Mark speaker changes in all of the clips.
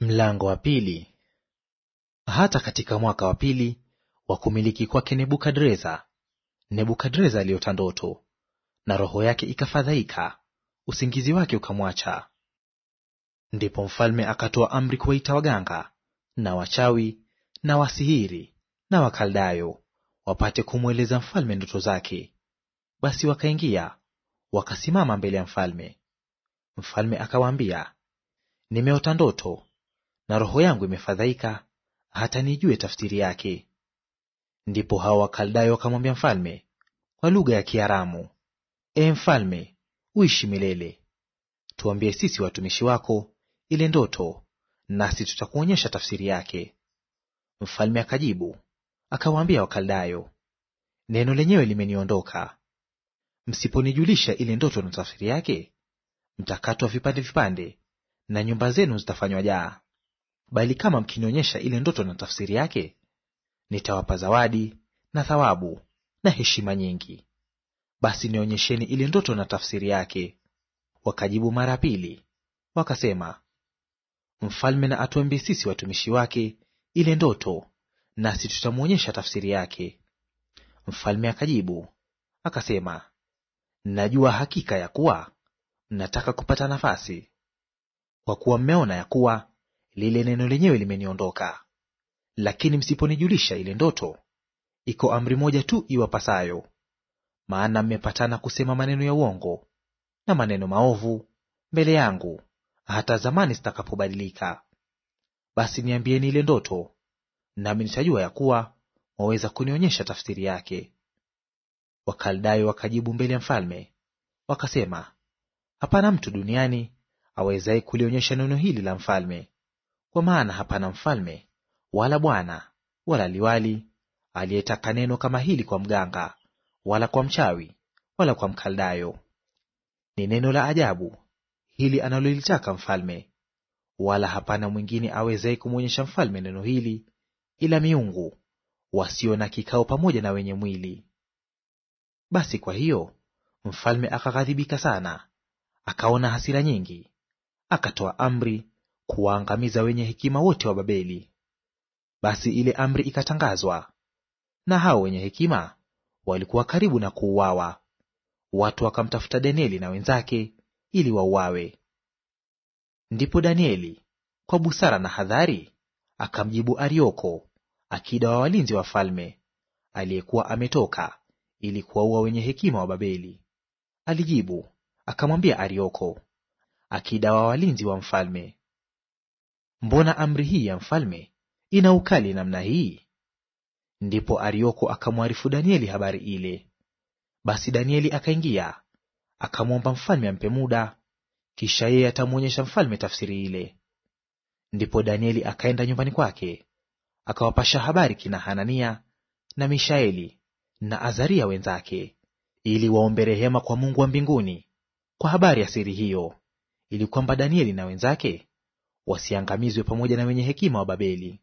Speaker 1: Mlango wa pili. Hata katika mwaka wa pili wa kumiliki kwake Nebukadreza aliota ndoto, na roho yake ikafadhaika, usingizi wake ukamwacha. Ndipo mfalme akatoa amri kuwaita waganga na wachawi na wasihiri na Wakaldayo, wapate kumweleza mfalme ndoto zake. Basi wakaingia wakasimama mbele ya mfalme. Mfalme akawaambia, nimeota ndoto, na roho yangu imefadhaika hata nijue tafsiri yake. Ndipo hao Wakaldayo wakamwambia mfalme kwa lugha ya Kiaramu, mfalme, uishi milele. Tuambie sisi watumishi wako ile ndoto, nasi tutakuonyesha tafsiri yake. Mfalme akajibu akawaambia Wakaldayo, neno lenyewe limeniondoka. Msiponijulisha ile ndoto na tafsiri yake, mtakatwa vipande vipande, na nyumba zenu zitafanywa jaa. Bali kama mkinionyesha ile ndoto na tafsiri yake, nitawapa zawadi na thawabu na heshima nyingi. Basi nionyesheni ile ndoto na tafsiri yake. Wakajibu mara pili wakasema, mfalme na atuambie sisi watumishi wake ile ndoto, nasi tutamwonyesha tafsiri yake. Mfalme akajibu akasema, najua hakika ya kuwa mnataka kupata nafasi, kwa kuwa mmeona ya kuwa lile neno lenyewe limeniondoka. Lakini msiponijulisha ile ndoto, iko amri moja tu iwapasayo. Maana mmepatana kusema maneno ya uongo na maneno maovu mbele yangu, hata zamani zitakapobadilika. Basi niambieni ile ndoto, nami nitajua ya kuwa waweza kunionyesha tafsiri yake. Wakaldayo wakajibu mbele ya mfalme wakasema, hapana mtu duniani awezaye kulionyesha neno hili la mfalme, kwa maana hapana mfalme wala bwana wala liwali aliyetaka neno kama hili kwa mganga wala kwa mchawi wala kwa Mkaldayo. Ni neno la ajabu hili analolitaka mfalme, wala hapana mwingine awezaye kumwonyesha mfalme neno hili ila miungu wasio na kikao pamoja na wenye mwili. Basi kwa hiyo mfalme akaghadhibika sana, akaona hasira nyingi, akatoa amri kuwaangamiza wenye hekima wote wa Babeli. Basi ile amri ikatangazwa, na hao wenye hekima walikuwa karibu na kuuawa. Watu wakamtafuta Danieli na wenzake ili wauawe. Ndipo Danieli kwa busara na hadhari akamjibu Arioko, akida wa walinzi wa falme, aliyekuwa ametoka ili kuwaua wenye hekima wa Babeli. Alijibu akamwambia Arioko, akida wa walinzi wa mfalme, mbona amri hii ya mfalme ina ukali namna hii? Ndipo Arioko akamwarifu Danieli habari ile. Basi Danieli akaingia akamwomba mfalme ampe muda, kisha yeye atamwonyesha mfalme tafsiri ile. Ndipo Danieli akaenda nyumbani kwake, akawapasha habari kina Hanania na Mishaeli na Azaria wenzake, ili waombe rehema kwa Mungu wa mbinguni kwa habari ya siri hiyo, ili kwamba Danieli na wenzake wasiangamizwe pamoja na wenye hekima wa Babeli.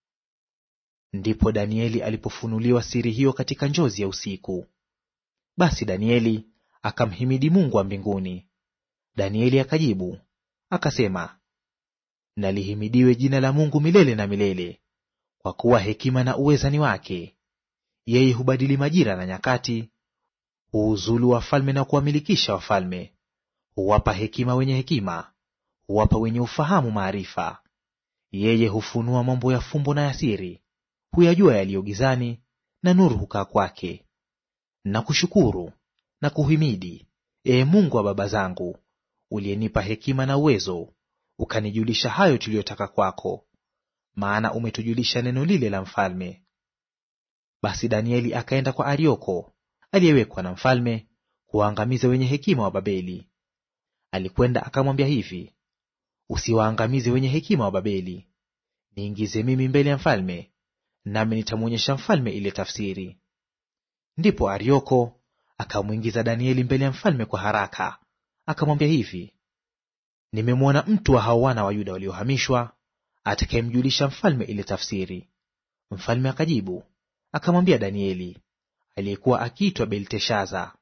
Speaker 1: Ndipo Danieli alipofunuliwa siri hiyo katika njozi ya usiku. Basi Danieli akamhimidi Mungu wa mbinguni. Danieli akajibu akasema, nalihimidiwe jina la Mungu milele na milele, kwa kuwa hekima na uweza ni wake. Yeye hubadili majira na nyakati, huuzulu wafalme na kuwamilikisha wafalme. Huwapa hekima wenye hekima, huwapa wenye ufahamu maarifa. Yeye hufunua mambo ya fumbo na ya siri, huyajua yaliyo gizani, na nuru hukaa kwake. Na kushukuru na kuhimidi, Mungu wa baba zangu, uliyenipa hekima na uwezo, ukanijulisha hayo tuliyotaka kwako, maana umetujulisha neno lile la mfalme. Basi Danieli akaenda kwa Arioko aliyewekwa na mfalme kuwaangamiza wenye hekima wa Babeli. Alikwenda akamwambia hivi, usiwaangamize wenye hekima wa Babeli, niingize mimi mbele ya mfalme, nami nitamwonyesha mfalme ile tafsiri. Ndipo Arioko akamwingiza Danieli mbele ya mfalme kwa haraka, akamwambia hivi, nimemwona mtu wa hao wana wa Yuda waliohamishwa, atakayemjulisha mfalme ile tafsiri. Mfalme akajibu akamwambia Danieli, aliyekuwa akiitwa Belteshaza,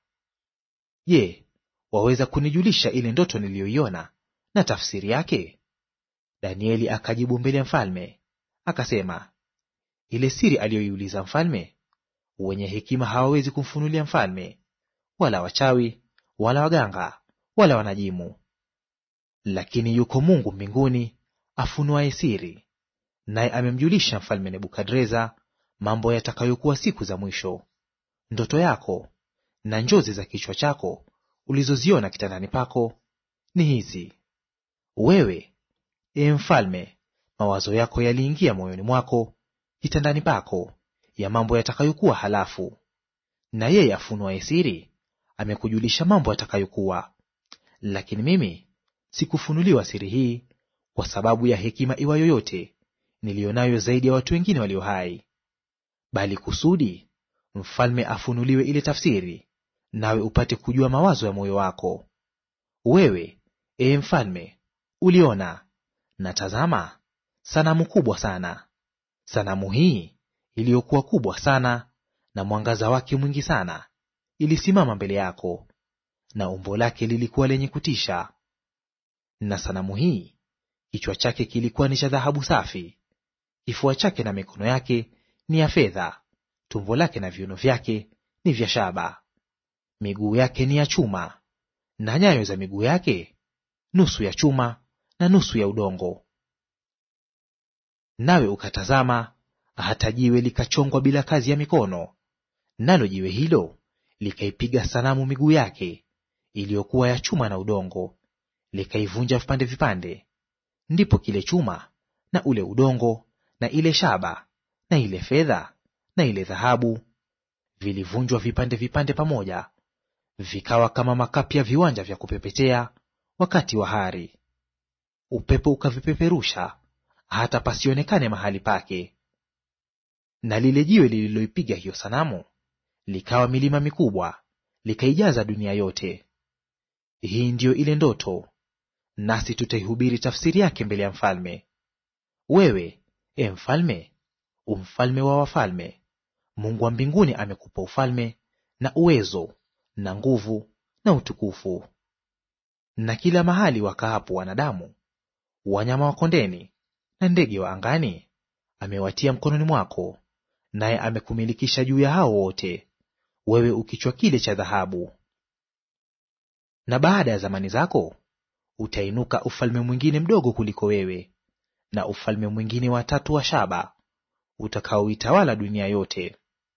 Speaker 1: je, waweza kunijulisha ile ndoto niliyoiona na tafsiri yake? Danieli akajibu mbele ya mfalme akasema, ile siri aliyoiuliza mfalme, wenye hekima hawawezi kumfunulia mfalme, wala wachawi, wala waganga, wala wanajimu. Lakini yuko Mungu mbinguni afunuaye siri, naye amemjulisha mfalme Nebukadreza mambo yatakayokuwa siku za mwisho. Ndoto yako na njozi za kichwa chako ulizoziona kitandani pako ni hizi. Wewe, ee mfalme, mawazo yako yaliingia moyoni mwako kitandani pako ya mambo yatakayokuwa halafu, na yeye afunuaye siri amekujulisha mambo yatakayokuwa. Lakini mimi sikufunuliwa siri hii kwa sababu ya hekima iwa yoyote niliyo nayo zaidi ya watu wengine walio hai, bali kusudi mfalme afunuliwe ile tafsiri, nawe upate kujua mawazo ya moyo wako. Wewe, ee mfalme, uliona, na tazama, sanamu kubwa sana. Sanamu hii iliyokuwa kubwa sana na mwangaza wake mwingi sana ilisimama mbele yako, na umbo lake lilikuwa lenye kutisha. Na sanamu hii kichwa chake kilikuwa ni cha dhahabu safi, kifua chake na mikono yake ni ya fedha, tumbo lake na viuno vyake ni vya shaba. Miguu yake ni ya chuma, na nyayo za miguu yake nusu ya chuma na nusu ya udongo. Nawe ukatazama hata jiwe likachongwa bila kazi ya mikono, nalo jiwe hilo likaipiga sanamu miguu yake iliyokuwa ya chuma na udongo, likaivunja vipande vipande. Ndipo kile chuma na ule udongo na ile shaba na ile fedha na ile dhahabu vilivunjwa vipande vipande pamoja, vikawa kama makapi ya viwanja vya kupepetea wakati wa hari. Upepo ukavipeperusha hata pasionekane mahali pake. Na lile jiwe lililoipiga hiyo sanamu likawa milima mikubwa, likaijaza dunia yote. Hii ndiyo ile ndoto, nasi tutaihubiri tafsiri yake mbele ya mfalme. Wewe, e mfalme, umfalme wa wafalme, Mungu wa mbinguni amekupa ufalme na uwezo na nguvu na utukufu. Na kila mahali wakaapo wanadamu, wanyama wa kondeni na ndege wa angani, amewatia mkononi mwako, naye amekumilikisha juu ya hao wote, wewe ukichwa kile cha dhahabu. Na baada ya zamani zako utainuka ufalme mwingine mdogo kuliko wewe, na ufalme mwingine wa tatu wa shaba, utakaoitawala dunia yote.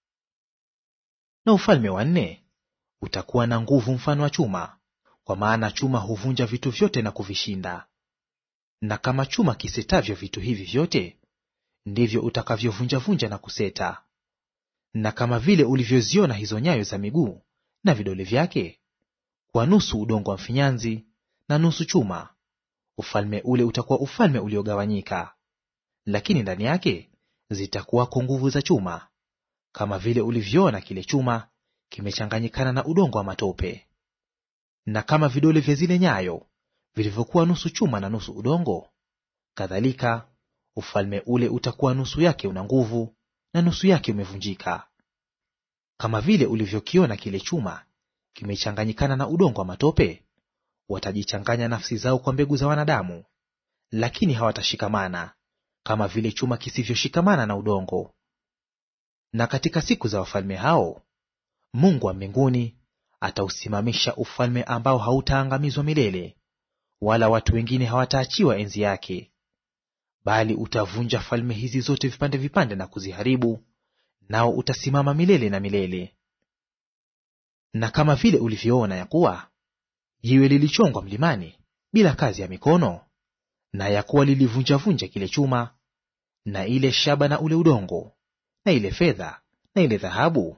Speaker 1: Na ufalme wa nne utakuwa na nguvu mfano wa chuma, kwa maana chuma huvunja vitu vyote na kuvishinda. Na kama chuma kisetavyo vitu hivi vyote, ndivyo utakavyovunja-vunja na kuseta. Na kama vile ulivyoziona hizo nyayo za miguu na vidole vyake, kwa nusu udongo wa mfinyanzi na nusu chuma, ufalme ule utakuwa ufalme uliogawanyika, lakini ndani yake zitakuwako nguvu za chuma, kama vile ulivyoona kile chuma kimechanganyikana na udongo wa matope. Na kama vidole vya zile nyayo vilivyokuwa nusu chuma na nusu udongo, kadhalika ufalme ule utakuwa nusu yake una nguvu na nusu yake umevunjika. Kama vile ulivyokiona kile chuma kimechanganyikana na udongo wa matope, watajichanganya nafsi zao kwa mbegu za wanadamu, lakini hawatashikamana, kama vile chuma kisivyoshikamana na udongo. Na katika siku za wafalme hao, Mungu wa mbinguni atausimamisha ufalme ambao hautaangamizwa milele, wala watu wengine hawataachiwa enzi yake. Bali utavunja falme hizi zote vipande vipande na kuziharibu, nao utasimama milele na milele. Na kama vile ulivyoona ya kuwa jiwe lilichongwa mlimani bila kazi ya mikono, na ya kuwa lilivunja-vunja kile chuma na ile shaba na ule udongo na ile fedha na ile dhahabu,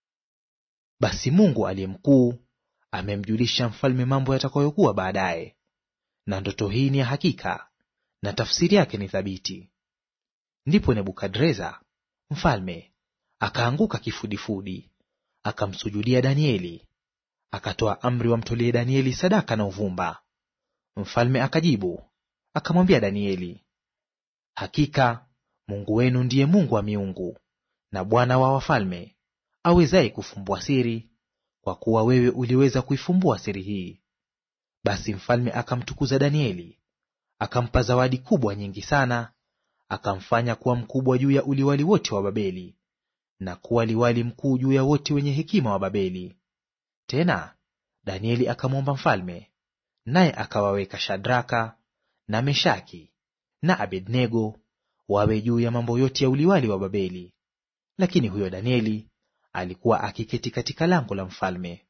Speaker 1: basi Mungu aliye mkuu amemjulisha mfalme mambo yatakayokuwa baadaye. Na ndoto hii ni ya hakika, na tafsiri yake ni thabiti. Ndipo Nebukadreza mfalme akaanguka kifudifudi, akamsujudia Danieli, akatoa amri wamtolee Danieli sadaka na uvumba. Mfalme akajibu akamwambia Danieli, hakika Mungu wenu ndiye Mungu wa miungu na Bwana wa wafalme, awezaye kufumbua siri, kwa kuwa wewe uliweza kuifumbua siri hii. Basi mfalme akamtukuza Danieli, akampa zawadi kubwa nyingi sana, akamfanya kuwa mkubwa juu ya uliwali wote wa Babeli, na kuwa liwali mkuu juu ya wote wenye hekima wa Babeli. Tena Danieli akamwomba mfalme, naye akawaweka Shadraka na Meshaki na Abednego wawe juu ya mambo yote ya uliwali wa Babeli. Lakini huyo Danieli alikuwa akiketi katika lango la mfalme.